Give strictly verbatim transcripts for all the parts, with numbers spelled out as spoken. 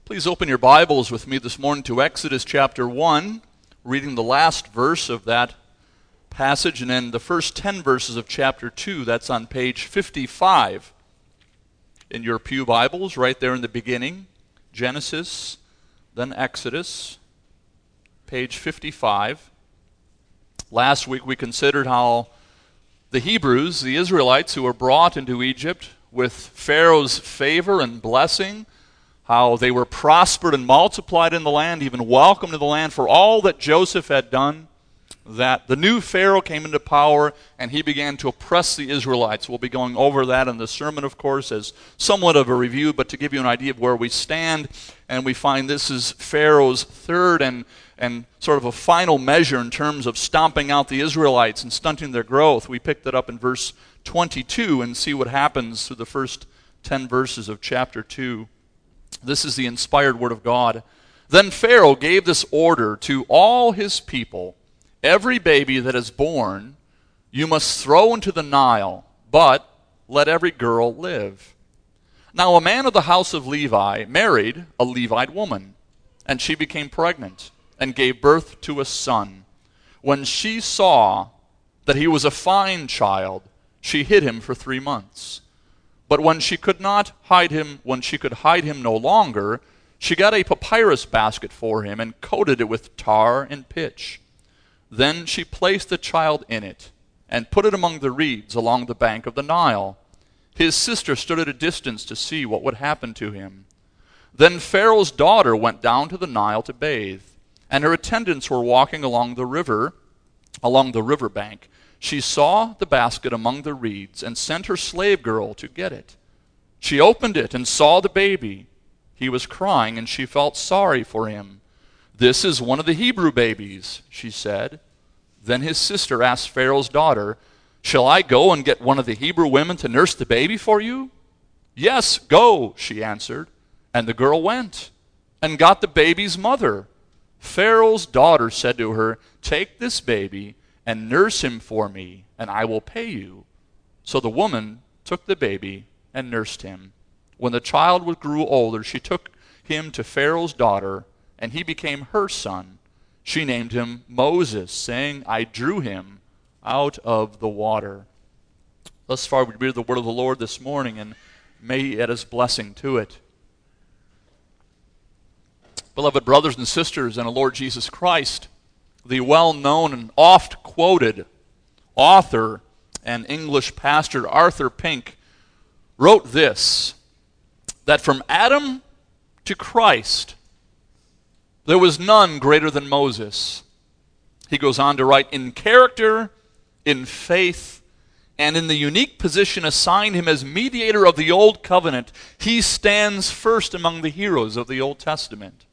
Please open your Bibles with me this morning to Exodus chapter one, reading the last verse of that passage, and then the first ten verses of chapter two. That's on page fifty-five in your pew Bibles, right there in the beginning. Genesis, then Exodus, page fifty-five. Last week we considered how the Hebrews, the Israelites who were brought into Egypt with Pharaoh's favor and blessing, how they were prospered and multiplied in the land, even welcomed to the land for all that Joseph had done, that the new Pharaoh came into power and he began to oppress the Israelites. We'll be going over that in the sermon, of course, as somewhat of a review, but to give you an idea of where we stand. And we find this is Pharaoh's third and, and sort of a final measure in terms of stomping out the Israelites and stunting their growth. We picked it up in verse twenty-two and see what happens through the first ten verses of chapter two. This is the inspired word of God. Then Pharaoh gave this order to all his people: every baby that is born you must throw into the Nile, but let every girl live. Now a man of the house of Levi married a Levite woman, and she became pregnant and gave birth to a son. When she saw that he was a fine child, she hid him for three months. But when she could not hide him, when she could hide him no longer, she got a papyrus basket for him and coated it with tar and pitch. Then she placed the child in it and put it among the reeds along the bank of the Nile. His sister stood at a distance to see what would happen to him. Then Pharaoh's daughter went down to the Nile to bathe, and her attendants were walking along the river, along the river bank. She saw the basket among the reeds and sent her slave girl to get it. She opened it and saw the baby. He was crying, and she felt sorry for him. "This is one of the Hebrew babies," she said. Then his sister asked Pharaoh's daughter, "Shall I go and get one of the Hebrew women to nurse the baby for you?" "Yes, go," she answered. And the girl went and got the baby's mother. Pharaoh's daughter said to her, "Take this baby and nurse him for me, and I will pay you." So the woman took the baby and nursed him. When the child grew older, she took him to Pharaoh's daughter, and he became her son. She named him Moses, saying, "I drew him out of the water." Thus far we read the word of the Lord this morning, and may He add His blessing to it. Beloved brothers and sisters in the Lord Jesus Christ, the well-known and oft-quoted author and English pastor Arthur Pink wrote this, that from Adam to Christ, there was none greater than Moses. He goes on to write, in character, in faith, and in the unique position assigned him as mediator of the Old Covenant, he stands first among the heroes of the Old Testament.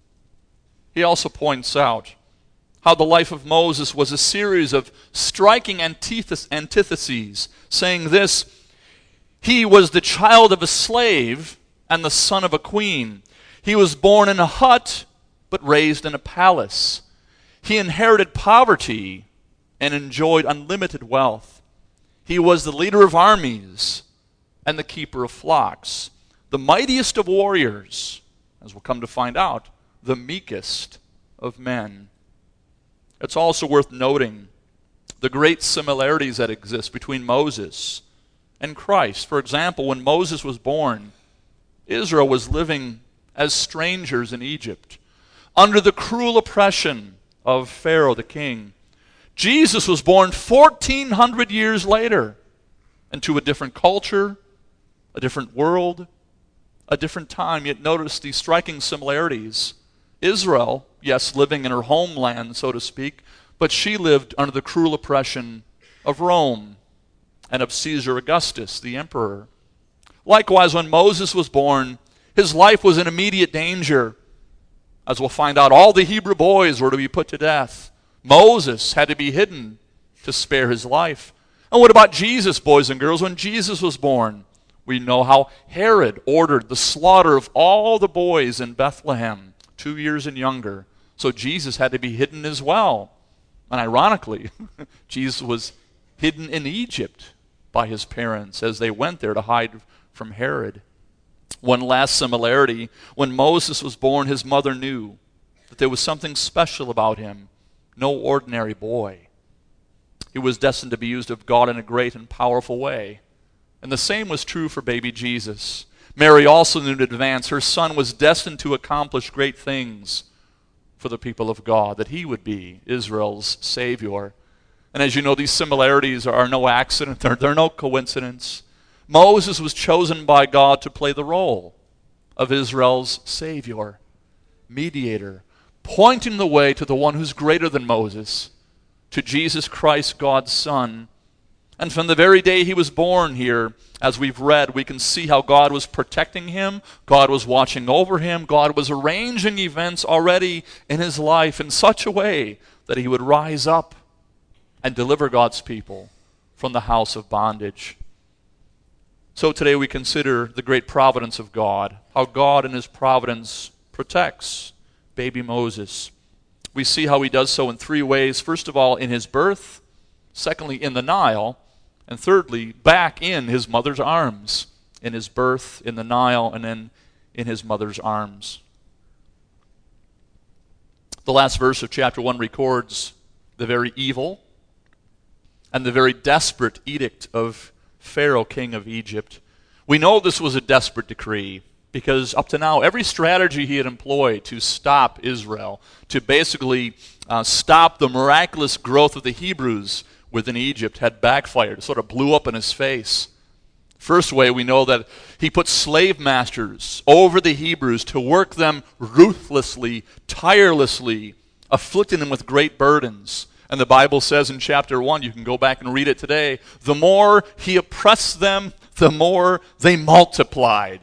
He also points out how the life of Moses was a series of striking antitheses, saying this: he was the child of a slave and the son of a queen. He was born in a hut, but raised in a palace. He inherited poverty and enjoyed unlimited wealth. He was the leader of armies and the keeper of flocks, the mightiest of warriors, as we'll come to find out, the meekest of men. It's also worth noting the great similarities that exist between Moses and Christ. For example, when Moses was born, Israel was living as strangers in Egypt, under the cruel oppression of Pharaoh the king. Jesus was born fourteen hundred years later into a different culture, a different world, a different time. Yet notice these striking similarities. Israel, yes, living in her homeland, so to speak, but she lived under the cruel oppression of Rome and of Caesar Augustus, the emperor. Likewise, when Moses was born, his life was in immediate danger. As we'll find out, all the Hebrew boys were to be put to death. Moses had to be hidden to spare his life. And what about Jesus, boys and girls? When Jesus was born, we know how Herod ordered the slaughter of all the boys in Bethlehem, two years and younger. So Jesus had to be hidden as well. And ironically, Jesus was hidden in Egypt by his parents as they went there to hide from Herod. One last similarity: when Moses was born, his mother knew that there was something special about him, no ordinary boy. He was destined to be used of God in a great and powerful way. And the same was true for baby Jesus. Mary also knew in advance her son was destined to accomplish great things for the people of God, that he would be Israel's Savior. And as you know, these similarities are no accident, they're, they're no coincidence. Moses was chosen by God to play the role of Israel's Savior, mediator, pointing the way to the one who's greater than Moses, to Jesus Christ, God's Son. And from the very day he was born here, as we've read, we can see how God was protecting him, God was watching over him, God was arranging events already in his life in such a way that he would rise up and deliver God's people from the house of bondage. So today we consider the great providence of God, how God in his providence protects baby Moses. We see how he does so in three ways. First of all, in his birth. Secondly, in the Nile. And thirdly, back in his mother's arms. In his birth, in the Nile, and then in his mother's arms. The last verse of chapter one records the very evil and the very desperate edict of Pharaoh, king of Egypt. We know this was a desperate decree because up to now, every strategy he had employed to stop Israel, to basically uh, stop the miraculous growth of the Hebrews within Egypt, had backfired. It sort of blew up in his face. First way, we know that he put slave masters over the Hebrews to work them ruthlessly, tirelessly, afflicting them with great burdens. And the Bible says in chapter one, you can go back and read it today, the more he oppressed them, the more they multiplied.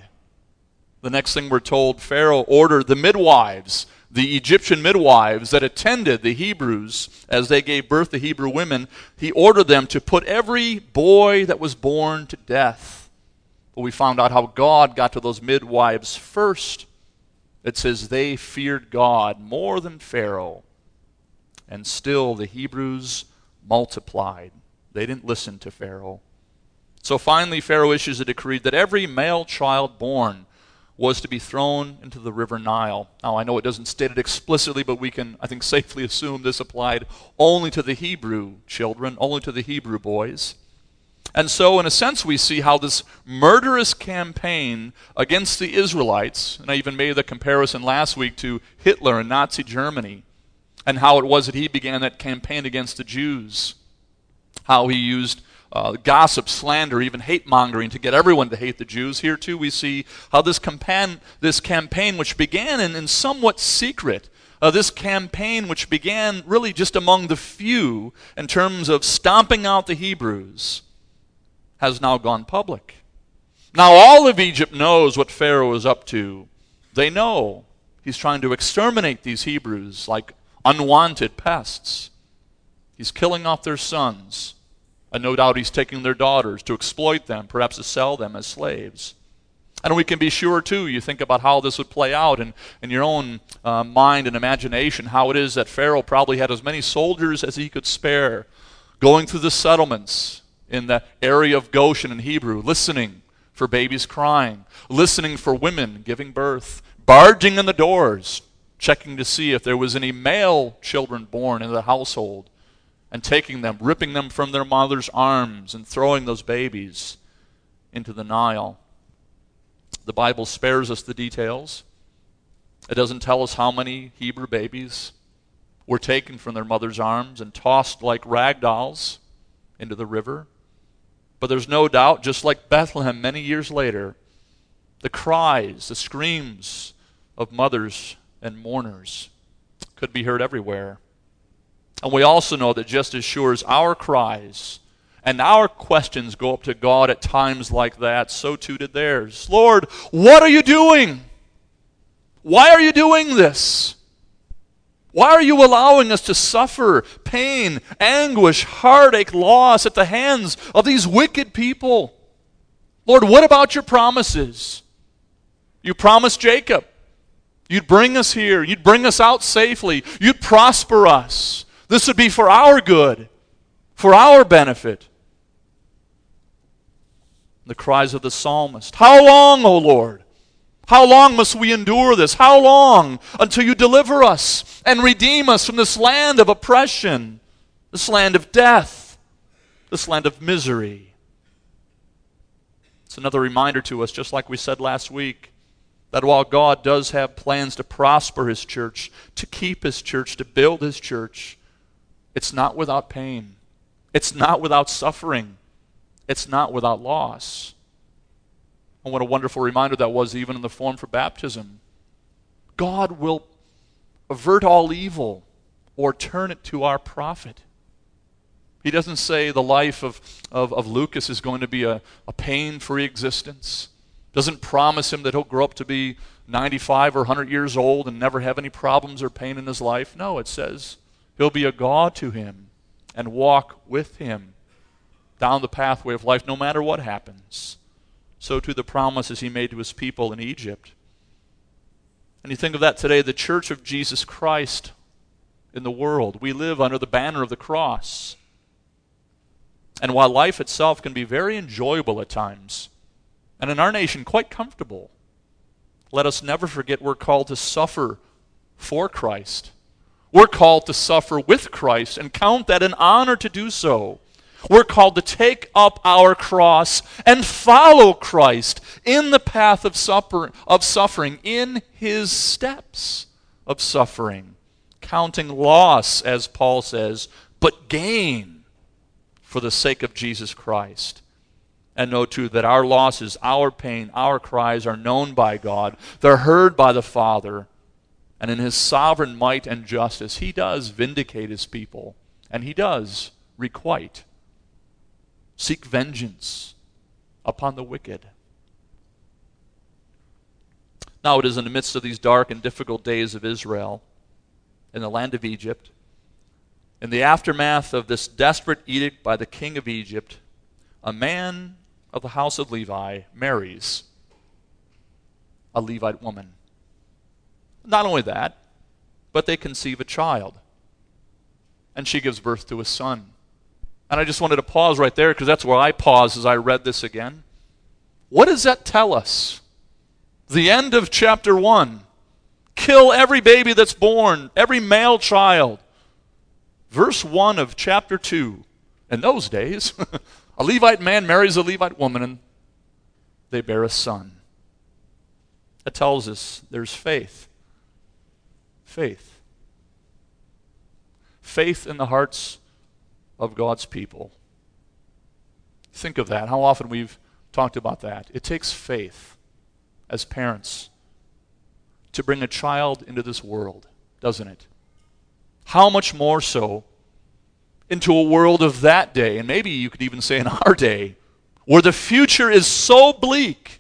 The next thing we're told, Pharaoh ordered the midwives, the Egyptian midwives that attended the Hebrews as they gave birth to Hebrew women, he ordered them to put every boy that was born to death. But we found out how God got to those midwives first. It says they feared God more than Pharaoh. And still the Hebrews multiplied. They didn't listen to Pharaoh. So finally Pharaoh issues a decree that every male child born was to be thrown into the river Nile. Now I know it doesn't state it explicitly, but we can, I think, safely assume this applied only to the Hebrew children, only to the Hebrew boys. And so in a sense we see how this murderous campaign against the Israelites, and I even made the comparison last week to Hitler in Nazi Germany, and how it was that he began that campaign against the Jews. How he used uh, gossip, slander, even hate-mongering to get everyone to hate the Jews. Here too we see how this campaign, this campaign which began in, in somewhat secret, uh, this campaign which began really just among the few in terms of stomping out the Hebrews, has now gone public. Now all of Egypt knows what Pharaoh is up to. They know he's trying to exterminate these Hebrews like unwanted pests. He's killing off their sons. And no doubt he's taking their daughters to exploit them, perhaps to sell them as slaves. And we can be sure, too, you think about how this would play out in, in your own uh, mind and imagination, how it is that Pharaoh probably had as many soldiers as he could spare, going through the settlements in the area of Goshen in Hebrew, listening for babies crying, listening for women giving birth, barging in the doors, checking to see if there was any male children born in the household, and taking them, ripping them from their mother's arms and throwing those babies into the Nile. The Bible spares us the details. It doesn't tell us how many Hebrew babies were taken from their mother's arms and tossed like rag dolls into the river. But there's no doubt, just like Bethlehem many years later, the cries, the screams of mothers and mourners could be heard everywhere. And we also know that just as sure as our cries and our questions go up to God at times like that, so too did theirs. Lord, what are you doing? Why are you doing this? Why are you allowing us to suffer pain, anguish, heartache, loss at the hands of these wicked people? Lord, what about your promises? You promised Jacob you'd bring us here. You'd bring us out safely. You'd prosper us. This would be for our good, for our benefit. The cries of the psalmist, how long, O Lord? How long must we endure this? How long until you deliver us and redeem us from this land of oppression, this land of death, this land of misery? It's another reminder to us, just like we said last week, that while God does have plans to prosper His church, to keep His church, to build His church, it's not without pain. It's not without suffering. It's not without loss. And what a wonderful reminder that was, even in the form for baptism. God will avert all evil or turn it to our profit. He doesn't say the life of, of, of Lucas is going to be a, a pain-free existence. Doesn't promise him that he'll grow up to be ninety-five or one hundred years old and never have any problems or pain in his life. No, it says he'll be a God to him and walk with him down the pathway of life no matter what happens. So too the promises he made to his people in Egypt. And you think of that today, the church of Jesus Christ in the world. We live under the banner of the cross. And while life itself can be very enjoyable at times, and in our nation quite comfortable, let us never forget we're called to suffer for Christ. We're called to suffer with Christ and count that an honor to do so. We're called to take up our cross and follow Christ in the path of, suffer, of suffering, in His steps of suffering, counting loss, as Paul says, but gain for the sake of Jesus Christ. And know, too, that our losses, our pain, our cries are known by God. They're heard by the Father. And in His sovereign might and justice, He does vindicate His people. And He does requite. Seek vengeance upon the wicked. Now it is in the midst of these dark and difficult days of Israel, in the land of Egypt, in the aftermath of this desperate edict by the king of Egypt, a man of the house of Levi marries a Levite woman. Not only that, but they conceive a child, and she gives birth to a son. And I just wanted to pause right there because that's where I paused as I read this again. What does that tell us? The end of chapter one. Kill every baby that's born, every male child. Verse one of chapter two. In those days, a Levite man marries a Levite woman and they bear a son. That tells us there's faith. Faith. Faith in the hearts of God's people. Think of that, how often we've talked about that. It takes faith as parents to bring a child into this world, doesn't it? How much more so into a world of that day, and maybe you could even say in our day, where the future is so bleak,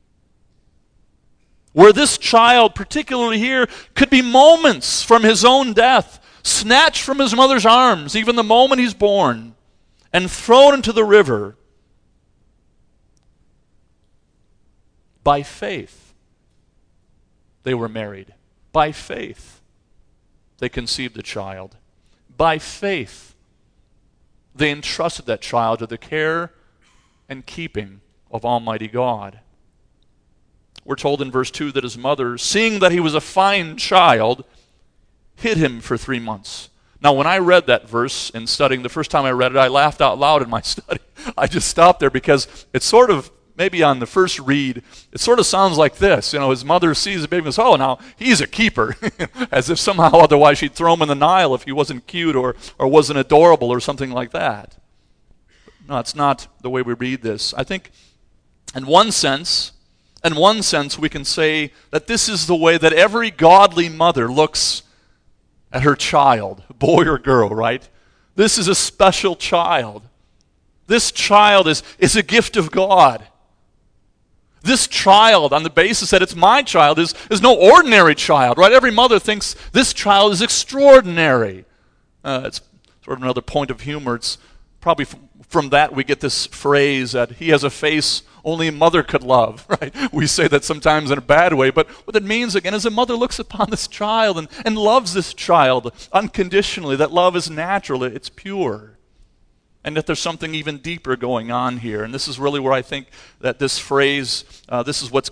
where this child, particularly here, could be moments from his own death, snatched from his mother's arms, even the moment he's born, and thrown into the river. By faith, they were married. By faith, they conceived a child. By faith, they entrusted that child to the care and keeping of Almighty God. We're told in verse two that his mother, seeing that he was a fine child, hid him for three months. Now, when I read that verse in studying, the first time I read it, I laughed out loud in my study. I just stopped there because it's sort of, maybe on the first read, it sort of sounds like this. You know, his mother sees the baby and goes, oh, now he's a keeper. As if somehow otherwise she'd throw him in the Nile if he wasn't cute or, or wasn't adorable or something like that. No, it's not the way we read this. I think in one sense, in one sense we can say that this is the way that every godly mother looks at her child, boy or girl, right? This is a special child. This child is, is a gift of God. This child, on the basis that it's my child, is, is no ordinary child, right? Every mother thinks this child is extraordinary. Uh, it's sort of another point of humor. It's probably from, from that we get this phrase that he has a face only a mother could love, right? We say that sometimes in a bad way, but what it means, again, is a mother looks upon this child and, and loves this child unconditionally. That love is natural, it's pure. And that there's something even deeper going on here. And this is really where I think that this phrase, uh, this is what's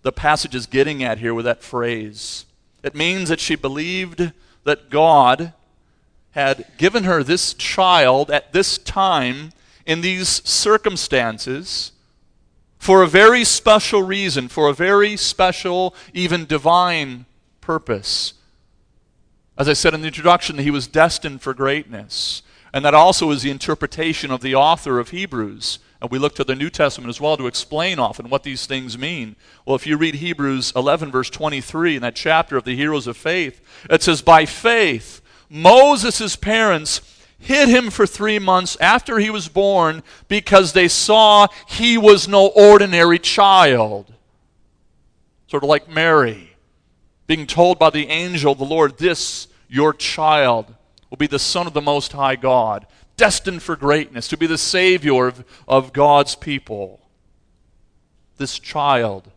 the passage is getting at here with that phrase. It means that she believed that God had given her this child at this time in these circumstances for a very special reason, for a very special, even divine purpose. As I said in the introduction, he was destined for greatness. And that also is the interpretation of the author of Hebrews. And we look to the New Testament as well to explain often what these things mean. Well, if you read Hebrews eleven, verse twenty-three, in that chapter of the heroes of faith, it says, by faith, Moses' parents hid him for three months after he was born because they saw he was no ordinary child. Sort of like Mary, being told by the angel of the Lord, this, your child, will be the Son of the Most High God, destined for greatness, to be the Savior of, of God's people. This child,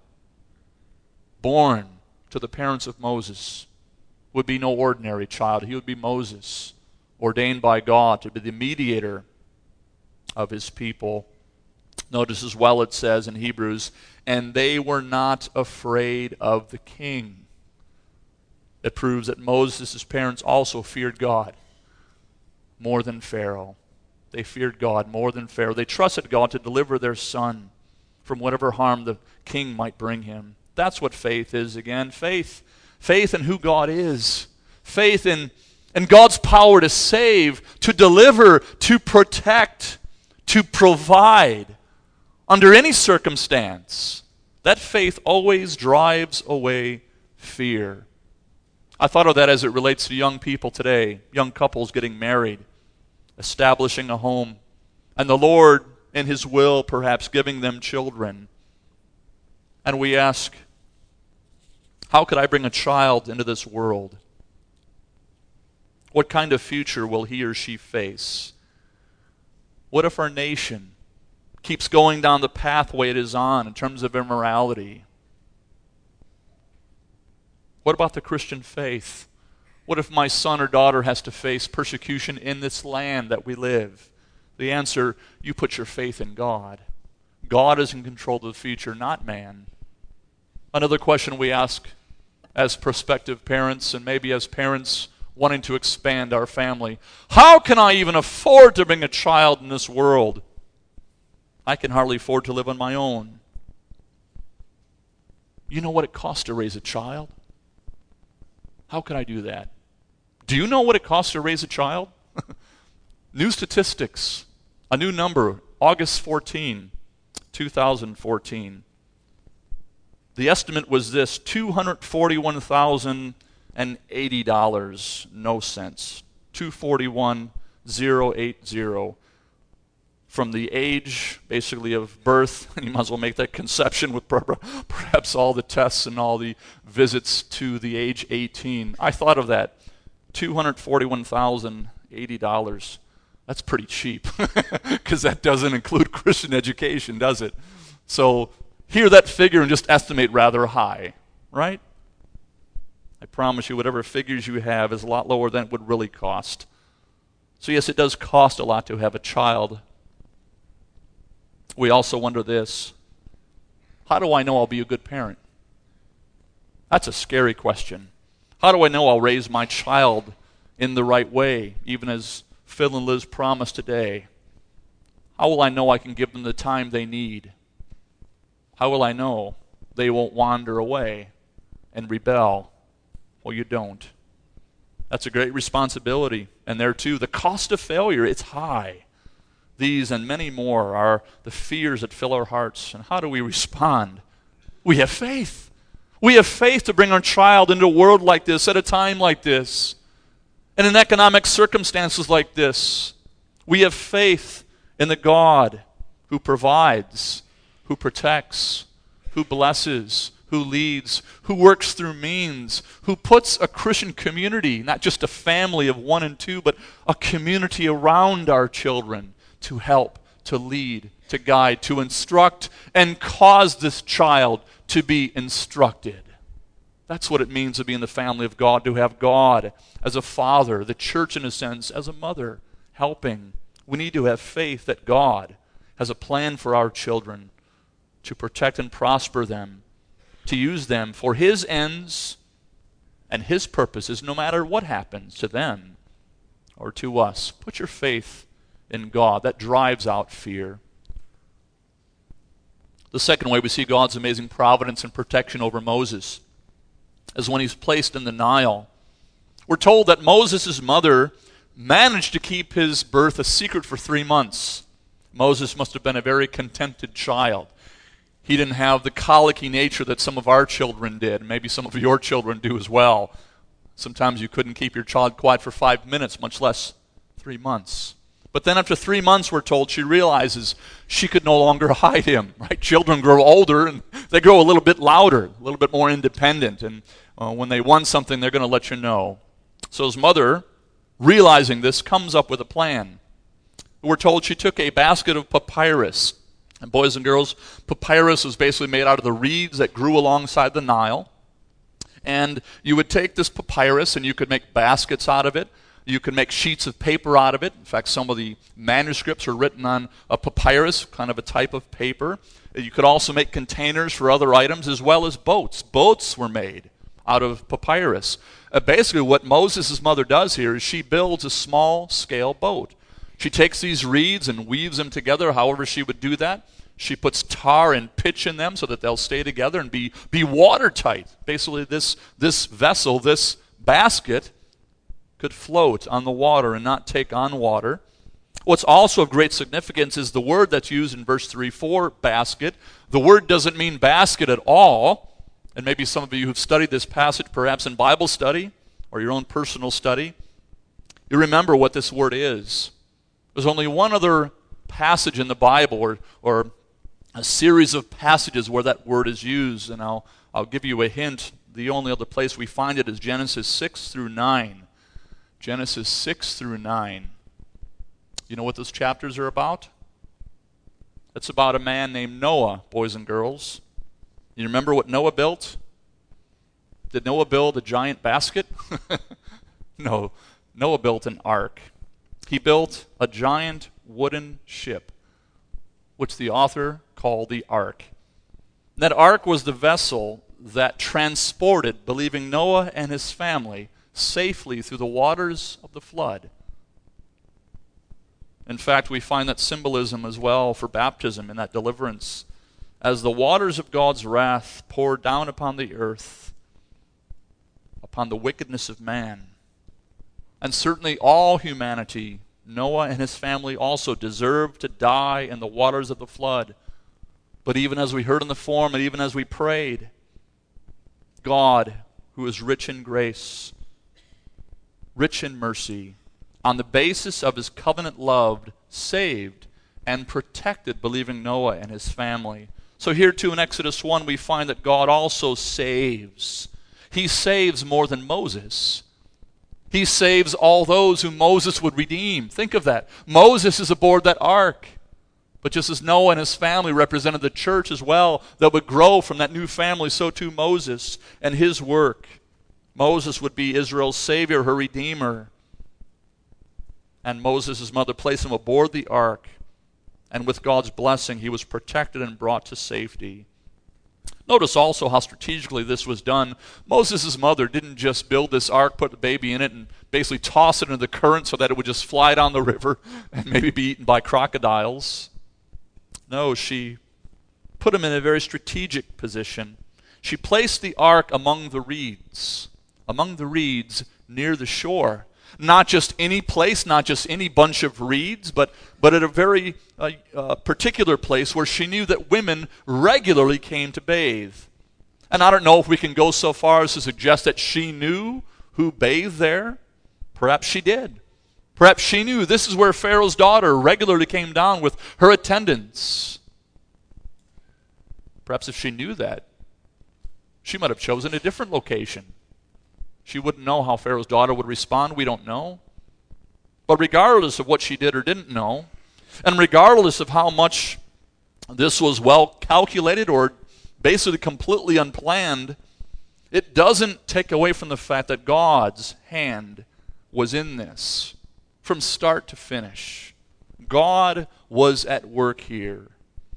born to the parents of Moses, would be no ordinary child. He would be Moses, ordained by God to be the mediator of his people. Notice as well it says in Hebrews, and they were not afraid of the king. It proves that Moses' parents also feared God more than Pharaoh. They feared God more than Pharaoh. They trusted God to deliver their son from whatever harm the king might bring him. That's what faith is again. Faith. Faith in who God is. Faith in, in God's power to save, to deliver, to protect, to provide under any circumstance. That faith always drives away fear. I thought of that as it relates to young people today, young couples getting married, establishing a home, and the Lord, in his will, perhaps giving them children. And we ask, how could I bring a child into this world? What kind of future will he or she face? What if our nation keeps going down the pathway it is on in terms of immorality? What about the Christian faith? What if my son or daughter has to face persecution in this land that we live? The answer, you put your faith in God. God is in control of the future, not man. Another question we ask as prospective parents and maybe as parents wanting to expand our family, how can I even afford to bring a child in this world? I can hardly afford to live on my own. You know what it costs to raise a child? How can I do that? Do you know what it costs to raise a child? New statistics, a new number, August fourteenth, two thousand fourteen. The estimate was this, two hundred forty-one thousand eighty dollars, no cents. two hundred forty-one thousand eighty. From the age, basically, of birth, you might as well make that conception with perhaps all the tests and all the visits to the age eighteen. I thought of that, two hundred forty-one thousand eighty dollars. That's pretty cheap, because that doesn't include Christian education, does it? So hear that figure and just estimate rather high, right? I promise you, whatever figures you have is a lot lower than it would really cost. So yes, it does cost a lot to have a child. We also wonder this, how do I know I'll be a good parent? That's a scary question. How do I know I'll raise my child in the right way, even as Phil and Liz promised today? How will I know I can give them the time they need? How will I know they won't wander away and rebel? Well, you don't. That's a great responsibility. And there too, the cost of failure, it's high. These and many more are the fears that fill our hearts. And how do we respond? We have faith. We have faith to bring our child into a world like this, at a time like this, and in economic circumstances like this. We have faith in the God who provides, who protects, who blesses, who leads, who works through means, who puts a Christian community, not just a family of one and two, but a community around our children, to help, to lead, to guide, to instruct, and cause this child to be instructed. That's what it means to be in the family of God, to have God as a father, the church in a sense as a mother, helping. We need to have faith that God has a plan for our children to protect and prosper them, to use them for his ends and his purposes, no matter what happens to them or to us. Put your faith in God. That drives out fear. The second way we see God's amazing providence and protection over Moses is when he's placed in the Nile. We're told that Moses' mother managed to keep his birth a secret for three months. Moses must have been a very contented child. He didn't have the colicky nature that some of our children did. Maybe some of your children do as well. Sometimes you couldn't keep your child quiet for five minutes, much less three months. But then after three months, we're told, she realizes she could no longer hide him. Right? Children grow older and they grow a little bit louder, a little bit more independent. And uh, when they want something, they're going to let you know. So his mother, realizing this, comes up with a plan. We're told she took a basket of papyrus. And boys and girls, papyrus was basically made out of the reeds that grew alongside the Nile. And you would take this papyrus and you could make baskets out of it. You could make sheets of paper out of it. In fact, some of the manuscripts are written on a papyrus, kind of a type of paper. You could also make containers for other items as well as boats. Boats were made out of papyrus. Uh, basically, what Moses' mother does here is she builds a small-scale boat. She takes these reeds and weaves them together however she would do that. She puts tar and pitch in them so that they'll stay together and be, be watertight. Basically, this, this vessel, this basket, could float on the water and not take on water. What's also of great significance is the word that's used in verse three for basket. The word doesn't mean basket at all. And maybe some of you who've studied this passage perhaps in Bible study or your own personal study, you remember what this word is. There's only one other passage in the Bible or, or a series of passages where that word is used, and I'll, I'll give you a hint. The only other place we find it is Genesis six through nine. Genesis six through nine. You know what those chapters are about? It's about a man named Noah, boys and girls. You remember what Noah built? Did Noah build a giant basket? No. Noah built an ark. He built a giant wooden ship, which the author called the ark. That ark was the vessel that transported, believing Noah and his family, safely through the waters of the flood. In fact, we find that symbolism as well for baptism in that deliverance. As the waters of God's wrath poured down upon the earth, upon the wickedness of man, and certainly all humanity, Noah and his family also deserved to die in the waters of the flood. But even as we heard in the form, and even as we prayed, God, who is rich in grace, rich in mercy, on the basis of his covenant love, saved and protected believing Noah and his family. So here too in Exodus one we find that God also saves. He saves more than Moses. He saves all those whom Moses would redeem. Think of that. Moses is aboard that ark. But just as Noah and his family represented the church as well that would grow from that new family, so too Moses and his work. Moses would be Israel's Savior, her Redeemer. And Moses' mother placed him aboard the ark. And with God's blessing, he was protected and brought to safety. Notice also how strategically this was done. Moses' mother didn't just build this ark, put the baby in it, and basically toss it into the current so that it would just fly down the river and maybe be eaten by crocodiles. No, she put him in a very strategic position. She placed the ark among the reeds, among the reeds near the shore. Not just any place, not just any bunch of reeds, but, but at a very uh, uh, particular place where she knew that women regularly came to bathe. And I don't know if we can go so far as to suggest that she knew who bathed there. Perhaps she did. Perhaps she knew this is where Pharaoh's daughter regularly came down with her attendants. Perhaps if she knew that, she might have chosen a different location. She wouldn't know how Pharaoh's daughter would respond. We don't know. But regardless of what she did or didn't know, and regardless of how much this was well calculated or basically completely unplanned, it doesn't take away from the fact that God's hand was in this from start to finish. God was at work here.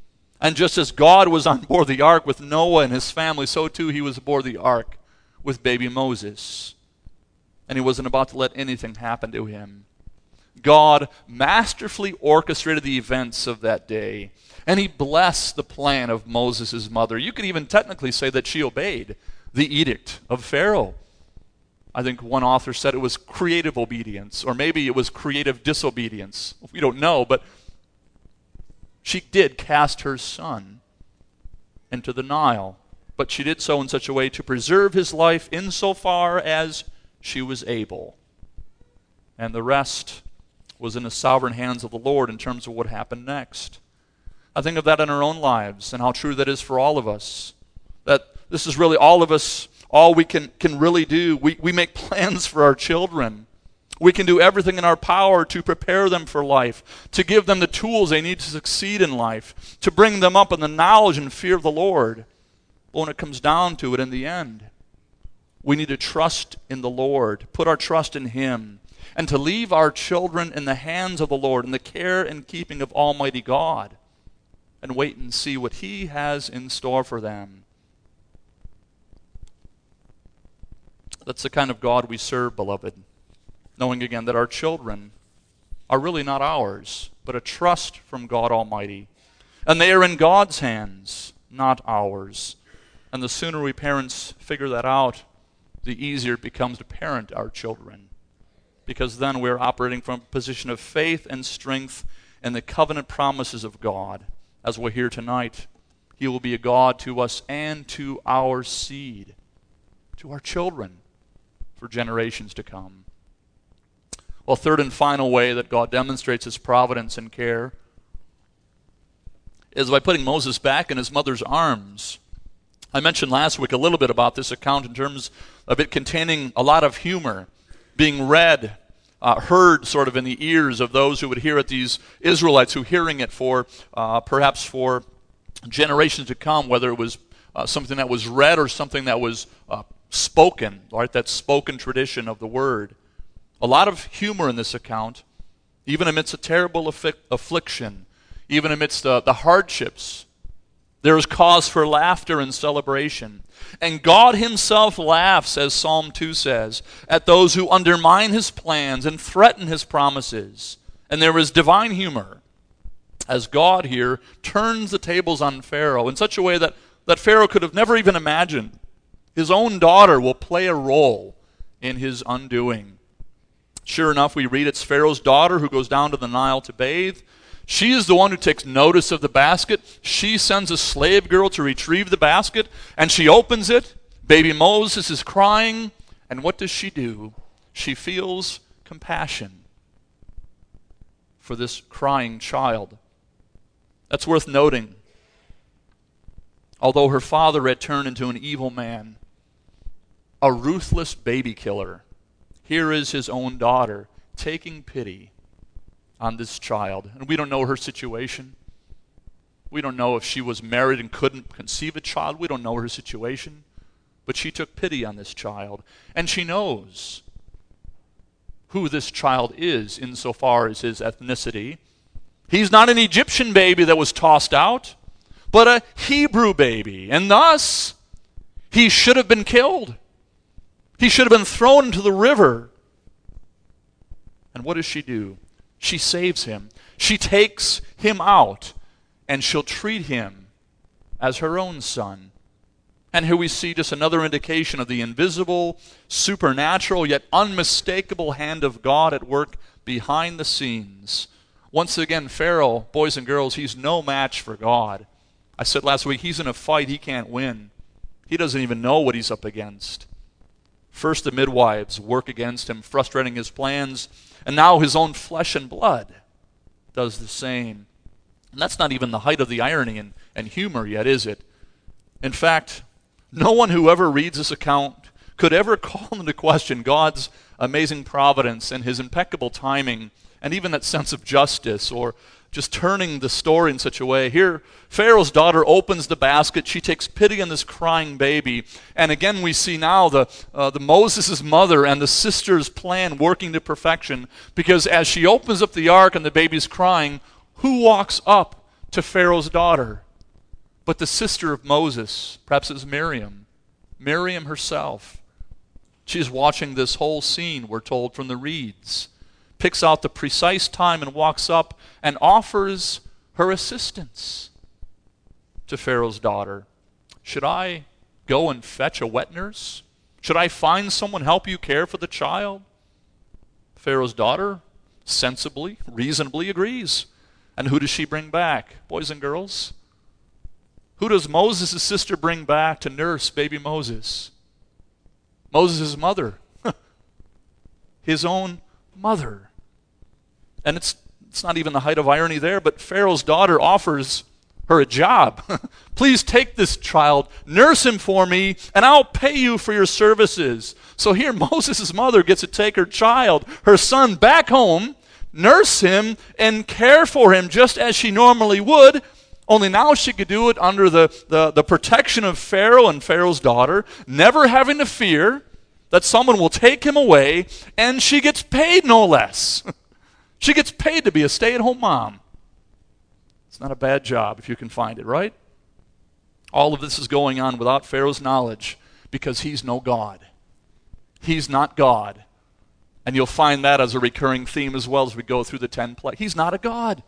And just as God was on board the ark with Noah and his family, so too he was aboard the ark with baby Moses. And he wasn't about to let anything happen to him. God masterfully orchestrated the events of that day, and he blessed the plan of Moses' mother. You could even technically say that she obeyed the edict of Pharaoh. I think one author said it was creative obedience, or maybe it was creative disobedience. We don't know, but she did cast her son into the Nile. But she did so in such a way to preserve his life insofar as she was able. And the rest was in the sovereign hands of the Lord in terms of what happened next. I think of that in our own lives and how true that is for all of us. That this is really all of us, all we can, can really do. We, we make plans for our children. We can do everything in our power to prepare them for life, to give them the tools they need to succeed in life, to bring them up in the knowledge and fear of the Lord. But when it comes down to it in the end, we need to trust in the Lord, put our trust in Him, and to leave our children in the hands of the Lord, in the care and keeping of Almighty God, and wait and see what He has in store for them. That's the kind of God we serve, beloved, knowing again that our children are really not ours, but a trust from God Almighty. And they are in God's hands, not ours. And the sooner we parents figure that out, the easier it becomes to parent our children. Because then we're operating from a position of faith and strength in the covenant promises of God. As we'll hear tonight, He will be a God to us and to our seed, to our children, for generations to come. Well, third and final way that God demonstrates His providence and care is by putting Moses back in his mother's arms. I mentioned last week a little bit about this account in terms of it containing a lot of humor, being read, uh, heard sort of in the ears of those who would hear it, these Israelites who hearing it for uh, perhaps for generations to come, whether it was uh, something that was read or something that was uh, spoken, right? That spoken tradition of the word. A lot of humor in this account, even amidst a terrible affi- affliction, even amidst the, the hardships. There is cause for laughter and celebration. And God Himself laughs, as Psalm two says, at those who undermine His plans and threaten His promises. And there is divine humor as God here turns the tables on Pharaoh in such a way that, that Pharaoh could have never even imagined. His own daughter will play a role in his undoing. Sure enough, we read it's Pharaoh's daughter who goes down to the Nile to bathe. She is the one who takes notice of the basket. She sends a slave girl to retrieve the basket, and she opens it. Baby Moses is crying, and what does she do? She feels compassion for this crying child. That's worth noting. Although her father had turned into an evil man, a ruthless baby killer, here is his own daughter taking pity on this child. And we don't know her situation. We don't know if she was married and couldn't conceive a child. We don't know her situation. But she took pity on this child. And she knows who this child is insofar as his ethnicity. He's not an Egyptian baby that was tossed out, but a Hebrew baby. And thus, he should have been killed. He should have been thrown into the river. And what does she do? She saves him. She takes him out, and she'll treat him as her own son. And here we see just another indication of the invisible, supernatural, yet unmistakable hand of God at work behind the scenes. Once again, Pharaoh, boys and girls, he's no match for God. I said last week, he's in a fight he can't win. He doesn't even know what he's up against. First, the midwives work against him, frustrating his plans, and now his own flesh and blood does the same. And that's not even the height of the irony and, and humor yet, is it? In fact, no one who ever reads this account could ever call into question God's amazing providence and His impeccable timing and even that sense of justice, or just turning the story in such a way. Here, Pharaoh's daughter opens the basket. She takes pity on this crying baby. And again, we see now the, uh, the Moses' mother and the sister's plan working to perfection. Because as she opens up the ark and the baby's crying, who walks up to Pharaoh's daughter? But the sister of Moses, perhaps it was Miriam, Miriam herself, she's watching this whole scene, we're told, from the reeds, picks out the precise time and walks up and offers her assistance to Pharaoh's daughter. Should I go and fetch a wet nurse? Should I find someone help you care for the child? Pharaoh's daughter sensibly, reasonably agrees. And who does she bring back? Boys and girls? Who does Moses' sister bring back to nurse baby Moses? Moses' mother. His own mother. And it's, it's not even the height of irony there, but Pharaoh's daughter offers her a job. Please take this child, nurse him for me, and I'll pay you for your services. So here Moses' mother gets to take her child, her son, back home, nurse him, and care for him just as she normally would, only now she could do it under the, the, the protection of Pharaoh and Pharaoh's daughter, never having to fear that someone will take him away, and she gets paid no less. She gets paid to be a stay-at-home mom. It's not a bad job if you can find it, right? All of this is going on without Pharaoh's knowledge because he's no God. He's not God. And you'll find that as a recurring theme as well as we go through the ten plagues. He's not a God.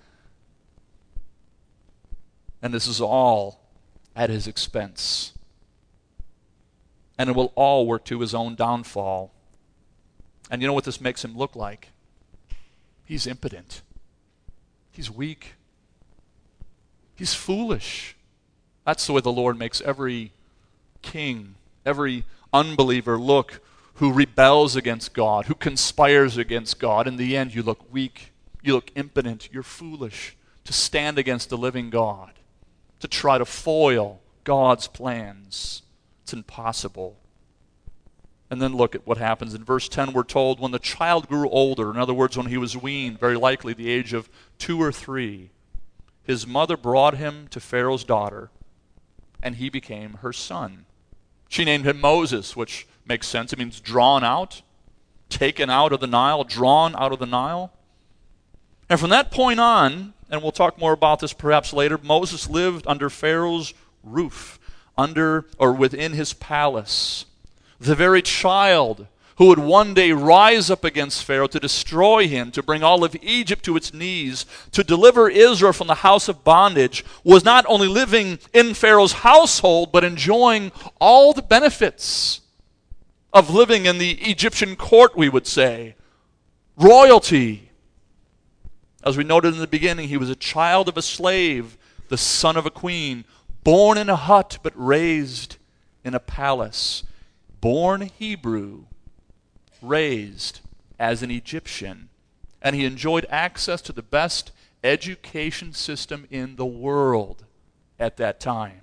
And this is all at his expense. And it will all work to his own downfall. And you know what this makes him look like? He's impotent. He's weak. He's foolish. That's the way the Lord makes every king, every unbeliever look who rebels against God, who conspires against God. In the end, you look weak. You look impotent. You're foolish to stand against the living God, to try to foil God's plans. It's impossible. And then look at what happens. In verse ten, we're told, when the child grew older, in other words, when he was weaned, very likely the age of two or three, his mother brought him to Pharaoh's daughter, and he became her son. She named him Moses, which makes sense. It means drawn out, taken out of the Nile, drawn out of the Nile. And from that point on, and we'll talk more about this perhaps later, Moses lived under Pharaoh's roof, under or within his palace. The very child who would one day rise up against Pharaoh to destroy him, to bring all of Egypt to its knees, to deliver Israel from the house of bondage, was not only living in Pharaoh's household, but enjoying all the benefits of living in the Egyptian court, we would say. Royalty. As we noted in the beginning, he was a child of a slave, the son of a queen, born in a hut but raised in a palace. Born Hebrew, raised as an Egyptian. And he enjoyed access to the best education system in the world at that time.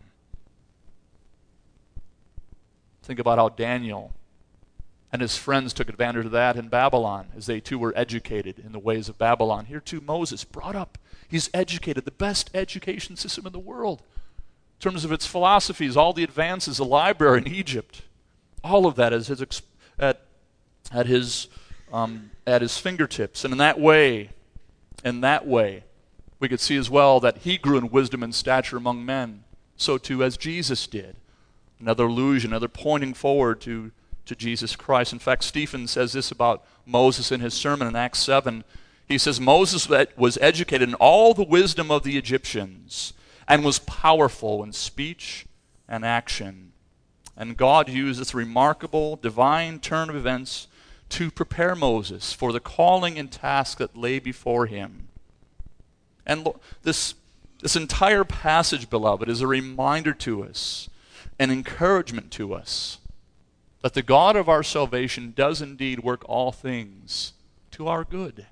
Think about how Daniel and his friends took advantage of that in Babylon as they too were educated in the ways of Babylon. Here too Moses brought up, he's educated, the best education system in the world. In terms of its philosophies, all the advances, the library in Egypt, all of that is his exp- at, at his um, at his fingertips. And in that way, in that way, we could see as well that he grew in wisdom and stature among men, so too as Jesus did. Another allusion, another pointing forward to, to Jesus Christ. In fact, Stephen says this about Moses in his sermon in Acts seven. He says, Moses was educated in all the wisdom of the Egyptians and was powerful in speech and action. And God used this remarkable divine turn of events to prepare Moses for the calling and task that lay before him. And this, this entire passage, beloved, is a reminder to us, an encouragement to us, that the God of our salvation does indeed work all things to our good.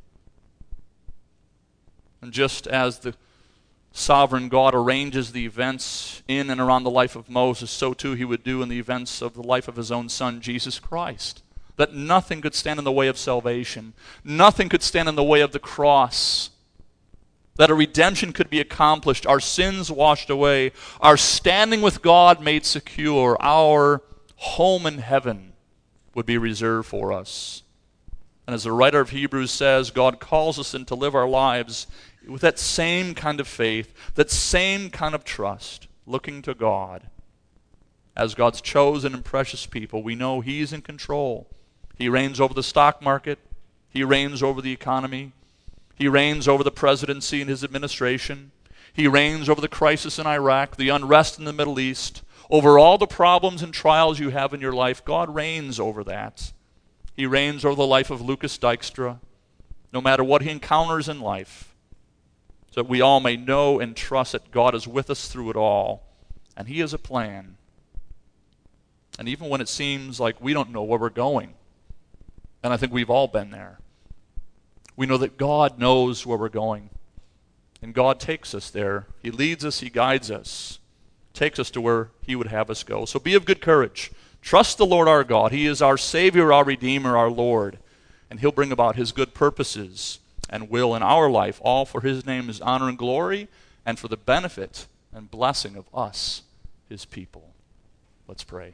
And just as the sovereign God arranges the events in and around the life of Moses, so too he would do in the events of the life of his own son, Jesus Christ. That nothing could stand in the way of salvation. Nothing could stand in the way of the cross. That a redemption could be accomplished, our sins washed away, our standing with God made secure, our home in heaven would be reserved for us. And as the writer of Hebrews says, God calls us in to live our lives with that same kind of faith, that same kind of trust, looking to God. As God's chosen and precious people, we know He's in control. He reigns over the stock market. He reigns over the economy. He reigns over the presidency and his administration. He reigns over the crisis in Iraq, the unrest in the Middle East, over all the problems and trials you have in your life. God reigns over that. He reigns over the life of Lucas Dykstra, no matter what he encounters in life, so that we all may know and trust that God is with us through it all, and He has a plan. And even when it seems like we don't know where we're going, and I think we've all been there, we know that God knows where we're going, and God takes us there. He leads us, He guides us, takes us to where He would have us go. So be of good courage. Trust the Lord our God. He is our Savior, our Redeemer, our Lord, and He'll bring about His good purposes and will in our life, all for His name, His honor and glory, and for the benefit and blessing of us, His people. Let's pray.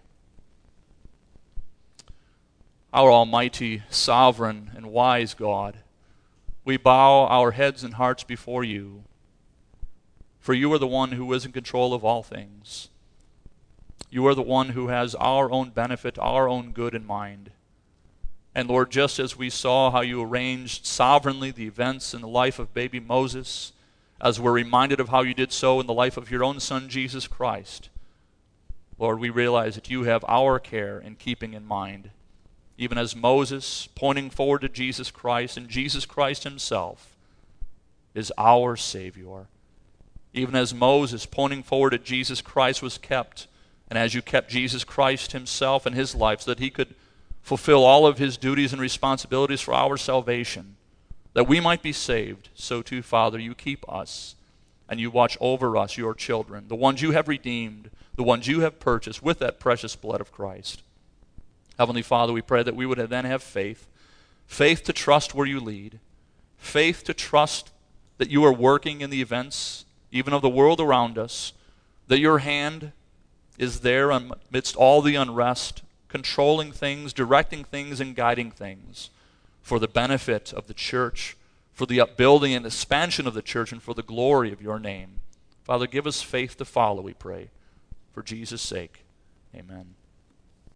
Our almighty, sovereign, and wise God, we bow our heads and hearts before You, for You are the one who is in control of all things. You are the one who has our own benefit, our own good in mind. And Lord, just as we saw how You arranged sovereignly the events in the life of baby Moses, as we're reminded of how You did so in the life of Your own Son, Jesus Christ, Lord, we realize that You have our care and keeping in mind. Even as Moses, pointing forward to Jesus Christ, and Jesus Christ Himself is our Savior. Even as Moses, pointing forward to Jesus Christ, was kept, and as You kept Jesus Christ Himself and His life so that He could fulfill all of His duties and responsibilities for our salvation, that we might be saved, so too, Father, You keep us, and You watch over us, Your children, the ones You have redeemed, the ones You have purchased with that precious blood of Christ. Heavenly Father, we pray that we would then have faith, faith to trust where You lead, faith to trust that You are working in the events, even of the world around us, that Your hand is there amidst all the unrest, controlling things, directing things, and guiding things for the benefit of the church, for the upbuilding and expansion of the church, and for the glory of Your name. Father, give us faith to follow, we pray. For Jesus' sake, amen.